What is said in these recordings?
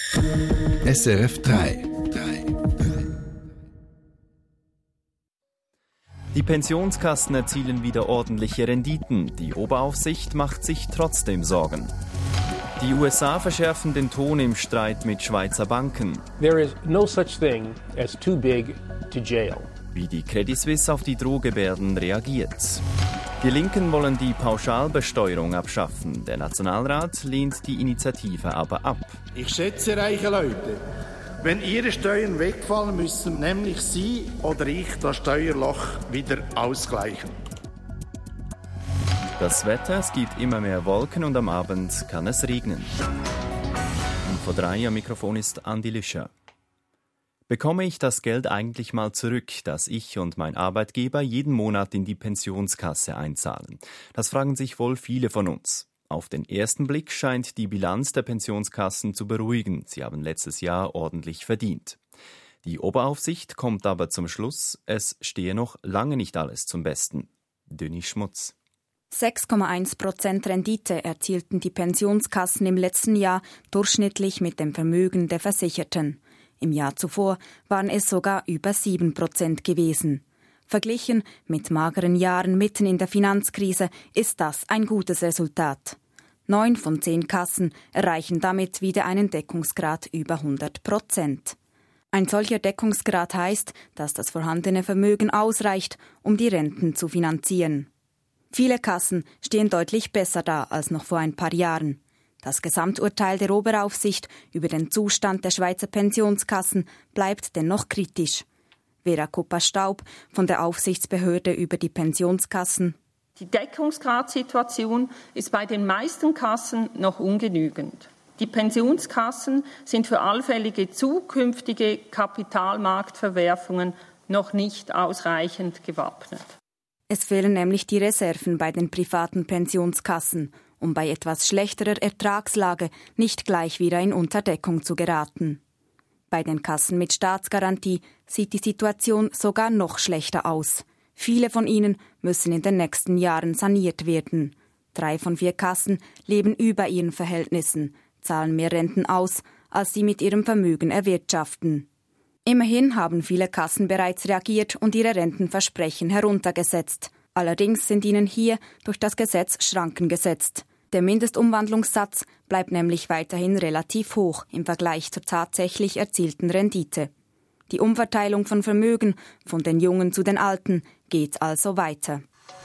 SRF 3. Die Pensionskassen erzielen wieder ordentliche Renditen. Die Oberaufsicht macht sich trotzdem Sorgen. Die USA verschärfen den Ton im Streit mit Schweizer Banken. There is no such thing as too big to jail. Wie die Credit Suisse auf die Drohgebärden reagiert. Die Linken wollen die Pauschalbesteuerung abschaffen. Der Nationalrat lehnt die Initiative aber ab. Ich schätze reiche Leute. Wenn ihre Steuern wegfallen, müssen nämlich Sie oder ich das Steuerloch wieder ausgleichen. Das Wetter, es gibt immer mehr Wolken und am Abend kann es regnen. Und vor 3 am Mikrofon ist Andi Lüscher. Bekomme ich das Geld eigentlich mal zurück, das ich und mein Arbeitgeber jeden Monat in die Pensionskasse einzahlen? Das fragen sich wohl viele von uns. Auf den ersten Blick scheint die Bilanz der Pensionskassen zu beruhigen. Sie haben letztes Jahr ordentlich verdient. Die Oberaufsicht kommt aber zum Schluss, es stehe noch lange nicht alles zum Besten. Dünni Schmutz. 6,1% Rendite erzielten die Pensionskassen im letzten Jahr durchschnittlich mit dem Vermögen der Versicherten. Im Jahr zuvor waren es sogar über 7% gewesen. Verglichen mit mageren Jahren mitten in der Finanzkrise ist das ein gutes Resultat. 9 von 10 Kassen erreichen damit wieder einen Deckungsgrad über 100%. Ein solcher Deckungsgrad heißt, dass das vorhandene Vermögen ausreicht, um die Renten zu finanzieren. Viele Kassen stehen deutlich besser da als noch vor ein paar Jahren. Das Gesamturteil der Oberaufsicht über den Zustand der Schweizer Pensionskassen bleibt dennoch kritisch. Vera Kupper-Staub von der Aufsichtsbehörde über die Pensionskassen. Die Deckungsgradsituation ist bei den meisten Kassen noch ungenügend. Die Pensionskassen sind für allfällige zukünftige Kapitalmarktverwerfungen noch nicht ausreichend gewappnet. Es fehlen nämlich die Reserven bei den privaten Pensionskassen, um bei etwas schlechterer Ertragslage nicht gleich wieder in Unterdeckung zu geraten. Bei den Kassen mit Staatsgarantie sieht die Situation sogar noch schlechter aus. Viele von ihnen müssen in den nächsten Jahren saniert werden. 3 von 4 Kassen leben über ihren Verhältnissen, zahlen mehr Renten aus, als sie mit ihrem Vermögen erwirtschaften. Immerhin haben viele Kassen bereits reagiert und ihre Rentenversprechen heruntergesetzt. Allerdings sind ihnen hier durch das Gesetz Schranken gesetzt. Der Mindestumwandlungssatz bleibt nämlich weiterhin relativ hoch im Vergleich zur tatsächlich erzielten Rendite. Die Umverteilung von Vermögen von den Jungen zu den Alten geht also weiter.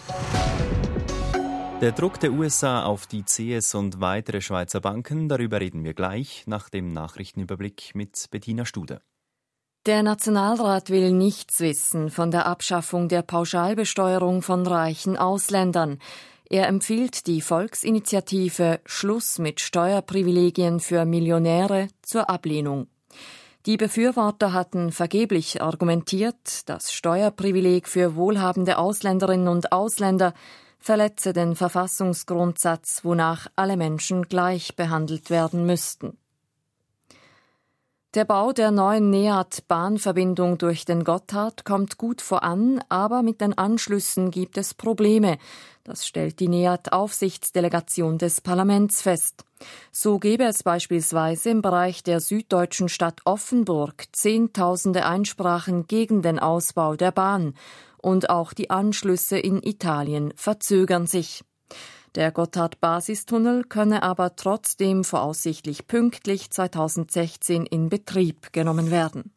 Der Druck der USA auf die CS und weitere Schweizer Banken, darüber reden wir gleich nach dem Nachrichtenüberblick mit Bettina Studer. Der Nationalrat will nichts wissen von der Abschaffung der Pauschalbesteuerung von reichen Ausländern. Er empfiehlt die Volksinitiative Schluss mit Steuerprivilegien für Millionäre zur Ablehnung. Die Befürworter hatten vergeblich argumentiert, das Steuerprivileg für wohlhabende Ausländerinnen und Ausländer verletze den Verfassungsgrundsatz, wonach alle Menschen gleich behandelt werden müssten. Der Bau der neuen NEAT-Bahnverbindung durch den Gotthard kommt gut voran, aber mit den Anschlüssen gibt es Probleme. Das stellt die NEAT-Aufsichtsdelegation des Parlaments fest. So gebe es beispielsweise im Bereich der süddeutschen Stadt Offenburg Zehntausende Einsprachen gegen den Ausbau der Bahn. Und auch die Anschlüsse in Italien verzögern sich. Der Gotthard-Basistunnel könne aber trotzdem voraussichtlich pünktlich 2016 in Betrieb genommen werden.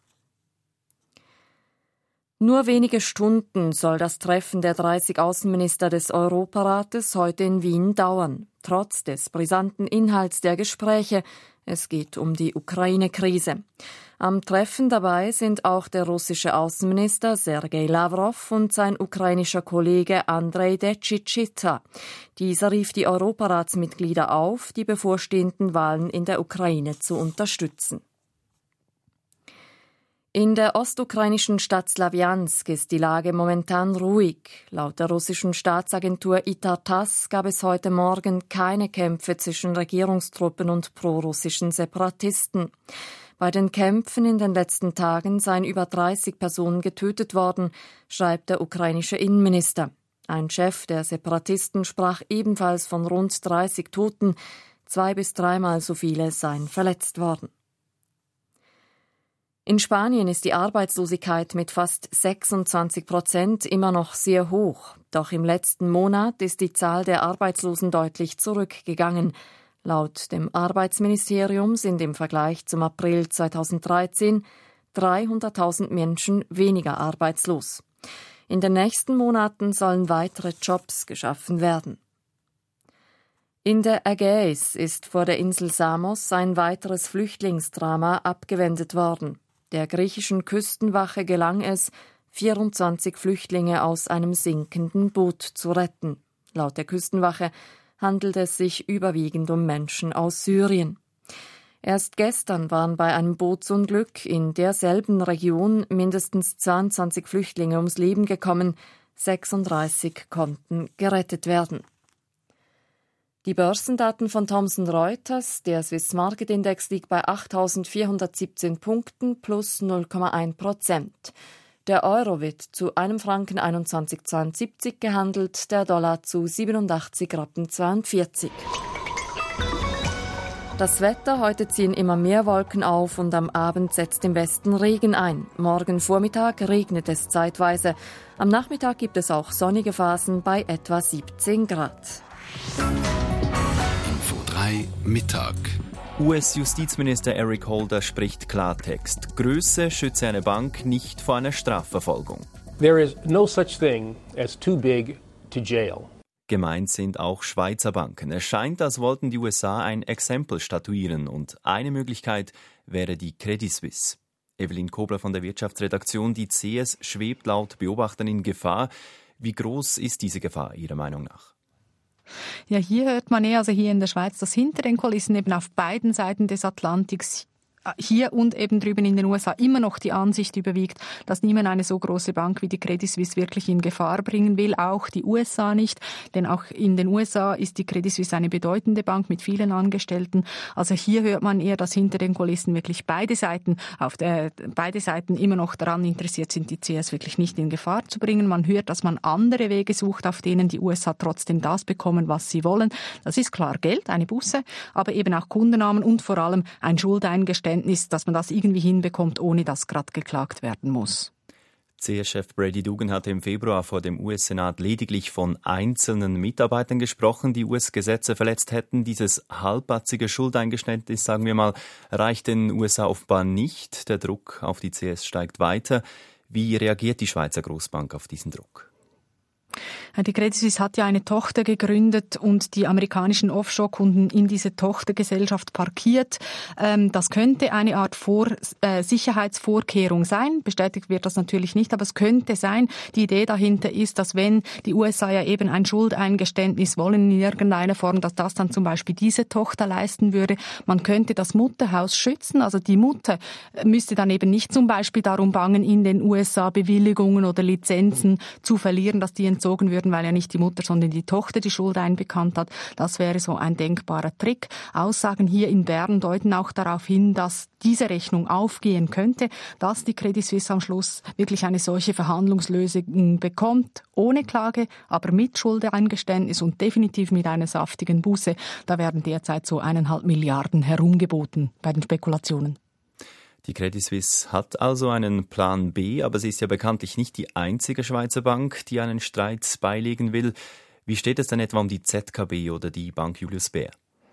Nur wenige Stunden soll das Treffen der 30 Außenminister des Europarates heute in Wien dauern. Trotz des brisanten Inhalts der Gespräche, es geht um die Ukraine-Krise. Am Treffen dabei sind auch der russische Außenminister Sergei Lavrov und sein ukrainischer Kollege Andrei Dechichita. Dieser rief die Europaratsmitglieder auf, die bevorstehenden Wahlen in der Ukraine zu unterstützen. In der ostukrainischen Stadt Slawjansk ist die Lage momentan ruhig. Laut der russischen Staatsagentur ITAR-TASS gab es heute Morgen keine Kämpfe zwischen Regierungstruppen und prorussischen Separatisten. Bei den Kämpfen in den letzten Tagen seien über 30 Personen getötet worden, schreibt der ukrainische Innenminister. Ein Chef der Separatisten sprach ebenfalls von rund 30 Toten, 2- bis 3-mal so viele seien verletzt worden. In Spanien ist die Arbeitslosigkeit mit fast 26% immer noch sehr hoch. Doch im letzten Monat ist die Zahl der Arbeitslosen deutlich zurückgegangen. Laut dem Arbeitsministerium sind im Vergleich zum April 2013 300.000 Menschen weniger arbeitslos. In den nächsten Monaten sollen weitere Jobs geschaffen werden. In der Ägäis ist vor der Insel Samos ein weiteres Flüchtlingsdrama abgewendet worden. Der griechischen Küstenwache gelang es, 24 Flüchtlinge aus einem sinkenden Boot zu retten. Laut der Küstenwache handelt es sich überwiegend um Menschen aus Syrien. Erst gestern waren bei einem Bootsunglück in derselben Region mindestens 22 Flüchtlinge ums Leben gekommen, 36 konnten gerettet werden. Die Börsendaten von Thomson Reuters, der Swiss Market Index liegt bei 8.417 Punkten plus 0,1%. Der Euro wird zu einem Franken 21,72 gehandelt, der Dollar zu 87,42 Rappen. Das Wetter: Heute ziehen immer mehr Wolken auf und am Abend setzt im Westen Regen ein. Morgen Vormittag regnet es zeitweise. Am Nachmittag gibt es auch sonnige Phasen bei etwa 17 Grad. Info 3 Mittag. US-Justizminister Eric Holder spricht Klartext. Größe schütze eine Bank nicht vor einer Strafverfolgung. There is no such thing as too big to jail. Gemeint sind auch Schweizer Banken. Es scheint, als wollten die USA ein Exempel statuieren und eine Möglichkeit wäre die Credit Suisse. Evelyn Kobler von der Wirtschaftsredaktion. Die CS schwebt laut Beobachtern in Gefahr. Wie groß ist diese Gefahr Ihrer Meinung nach? Ja, hier hört man also hier in der Schweiz, dass hinter den Kulissen eben auf beiden Seiten des Atlantiks hier und eben drüben in den USA immer noch die Ansicht überwiegt, dass niemand eine so große Bank wie die Credit Suisse wirklich in Gefahr bringen will, auch die USA nicht, denn auch in den USA ist die Credit Suisse eine bedeutende Bank mit vielen Angestellten. Also hier hört man eher, dass hinter den Kulissen wirklich beide Seiten immer noch daran interessiert sind, die CS wirklich nicht in Gefahr zu bringen. Man hört, dass man andere Wege sucht, auf denen die USA trotzdem das bekommen, was sie wollen. Das ist klar Geld, eine Busse, aber eben auch Kundennamen und vor allem ein Schuldeingeständnis, dass man das irgendwie hinbekommt, ohne dass gerade geklagt werden muss. CS-Chef Brady Dugan hatte im Februar vor dem US-Senat lediglich von einzelnen Mitarbeitern gesprochen, die US-Gesetze verletzt hätten. Dieses halbbatzige Schuldeingeständnis, sagen wir mal, reicht den USA offenbar nicht. Der Druck auf die CS steigt weiter. Wie reagiert die Schweizer Großbank auf diesen Druck? Die Credit Suisse hat ja eine Tochter gegründet und die amerikanischen Offshore-Kunden in diese Tochtergesellschaft parkiert. Das könnte eine Art Sicherheitsvorkehrung sein. Bestätigt wird das natürlich nicht, aber es könnte sein. Die Idee dahinter ist, dass wenn die USA ja eben ein Schuldeingeständnis wollen in irgendeiner Form, dass das dann zum Beispiel diese Tochter leisten würde. Man könnte das Mutterhaus schützen. Also die Mutter müsste dann eben nicht zum Beispiel darum bangen, in den USA Bewilligungen oder Lizenzen zu verlieren, dass die entzogen würden, weil ja nicht die Mutter, sondern die Tochter die Schuld einbekannt hat. Das wäre so ein denkbarer Trick. Aussagen hier in Bern deuten auch darauf hin, dass diese Rechnung aufgehen könnte, dass die Credit Suisse am Schluss wirklich eine solche Verhandlungslösung bekommt, ohne Klage, aber mit Schuldeingeständnis und definitiv mit einer saftigen Buße. Da werden derzeit so 1,5 Milliarden herumgeboten bei den Spekulationen. Die Credit Suisse hat also einen Plan B, aber sie ist ja bekanntlich nicht die einzige Schweizer Bank, die einen Streit beilegen will. Wie steht es denn etwa um die ZKB oder die Bank Julius Baer?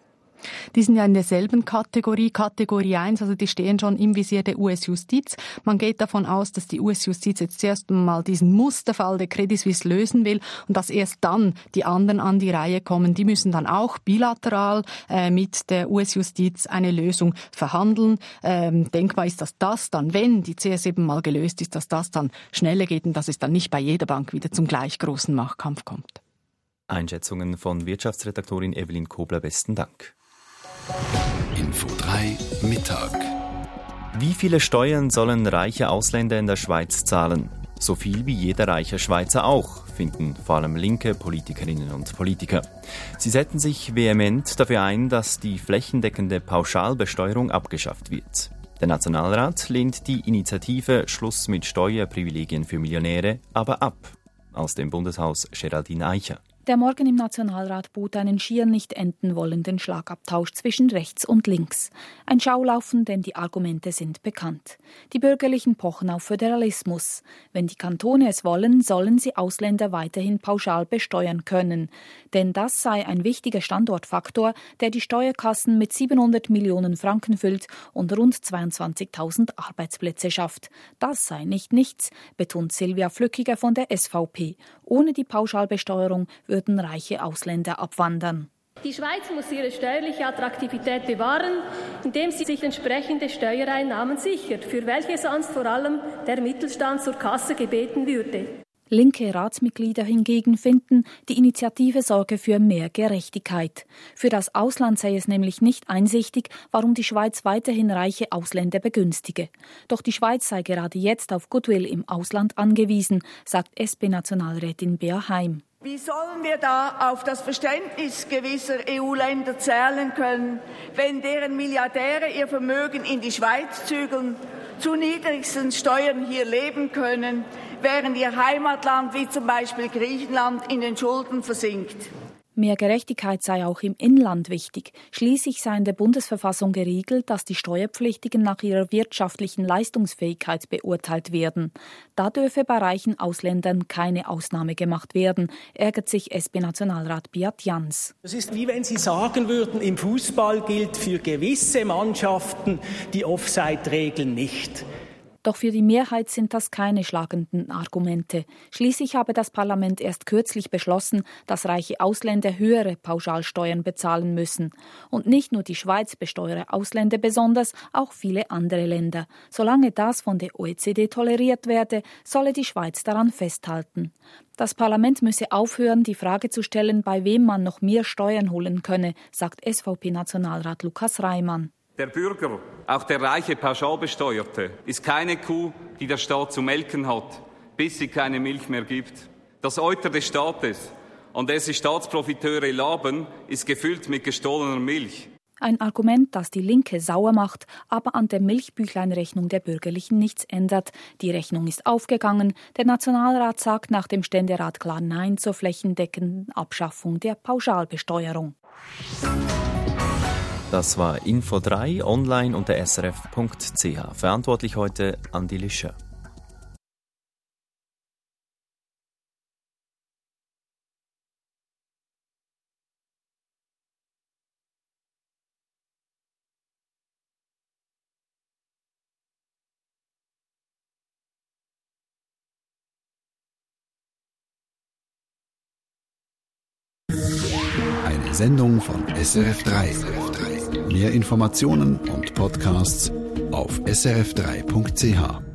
Die sind ja in derselben Kategorie 1, also die stehen schon im Visier der US-Justiz. Man geht davon aus, dass die US-Justiz jetzt zuerst mal diesen Musterfall der Credit Suisse lösen will und dass erst dann die anderen an die Reihe kommen. Die müssen dann auch bilateral mit der US-Justiz eine Lösung verhandeln. Denkbar ist, dass das dann, wenn die CS eben mal gelöst ist, dass das dann schneller geht und dass es dann nicht bei jeder Bank wieder zum gleich großen Machtkampf kommt. Einschätzungen von Wirtschaftsredaktorin Evelyn Kobler, besten Dank. Info 3 Mittag. Wie viele Steuern sollen reiche Ausländer in der Schweiz zahlen? So viel wie jeder reiche Schweizer auch, finden vor allem linke Politikerinnen und Politiker. Sie setzen sich vehement dafür ein, dass die flächendeckende Pauschalbesteuerung abgeschafft wird. Der Nationalrat lehnt die Initiative Schluss mit Steuerprivilegien für Millionäre aber ab. Aus dem Bundeshaus Geraldine Eicher. Der Morgen im Nationalrat bot einen schier nicht enden wollenden Schlagabtausch zwischen rechts und links. Ein Schaulaufen, denn die Argumente sind bekannt. Die Bürgerlichen pochen auf Föderalismus. Wenn die Kantone es wollen, sollen sie Ausländer weiterhin pauschal besteuern können. Denn das sei ein wichtiger Standortfaktor, der die Steuerkassen mit 700 Millionen Franken füllt und rund 22.000 Arbeitsplätze schafft. Das sei nicht nichts, betont Silvia Flückiger von der SVP. Ohne die Pauschalbesteuerung würden reiche Ausländer abwandern. Die Schweiz muss ihre steuerliche Attraktivität bewahren, indem sie sich entsprechende Steuereinnahmen sichert, für welche sonst vor allem der Mittelstand zur Kasse gebeten würde. Linke Ratsmitglieder hingegen finden, die Initiative sorge für mehr Gerechtigkeit. Für das Ausland sei es nämlich nicht einsichtig, warum die Schweiz weiterhin reiche Ausländer begünstige. Doch die Schweiz sei gerade jetzt auf Goodwill im Ausland angewiesen, sagt SP-Nationalrätin Bea Heim. Wie sollen wir da auf das Verständnis gewisser EU-Länder zählen können, wenn deren Milliardäre ihr Vermögen in die Schweiz zügeln, zu niedrigsten Steuern hier leben können, während ihr Heimatland wie zum Beispiel Griechenland in den Schulden versinkt? Mehr Gerechtigkeit sei auch im Inland wichtig. Schließlich sei in der Bundesverfassung geregelt, dass die Steuerpflichtigen nach ihrer wirtschaftlichen Leistungsfähigkeit beurteilt werden. Da dürfe bei reichen Ausländern keine Ausnahme gemacht werden, ärgert sich SP-Nationalrat Beat Jans. Es ist wie wenn Sie sagen würden, im Fußball gilt für gewisse Mannschaften die Offside-Regel nicht. Doch für die Mehrheit sind das keine schlagenden Argumente. Schließlich habe das Parlament erst kürzlich beschlossen, dass reiche Ausländer höhere Pauschalsteuern bezahlen müssen. Und nicht nur die Schweiz besteuere Ausländer besonders, auch viele andere Länder. Solange das von der OECD toleriert werde, solle die Schweiz daran festhalten. Das Parlament müsse aufhören, die Frage zu stellen, bei wem man noch mehr Steuern holen könne, sagt SVP-Nationalrat Lukas Reimann. Der Bürger, auch der reiche Pauschalbesteuerte, ist keine Kuh, die der Staat zu melken hat, bis sie keine Milch mehr gibt. Das Euter des Staates, an der sich Staatsprofiteure laben, ist gefüllt mit gestohlener Milch. Ein Argument, das die Linke sauer macht, aber an der Milchbüchleinrechnung der Bürgerlichen nichts ändert. Die Rechnung ist aufgegangen. Der Nationalrat sagt nach dem Ständerat klar Nein zur flächendeckenden Abschaffung der Pauschalbesteuerung. Das war Info 3 online unter srf.ch. Verantwortlich heute Andi Lischer. Eine Sendung von SRF3. Mehr Informationen und Podcasts auf srf3.ch.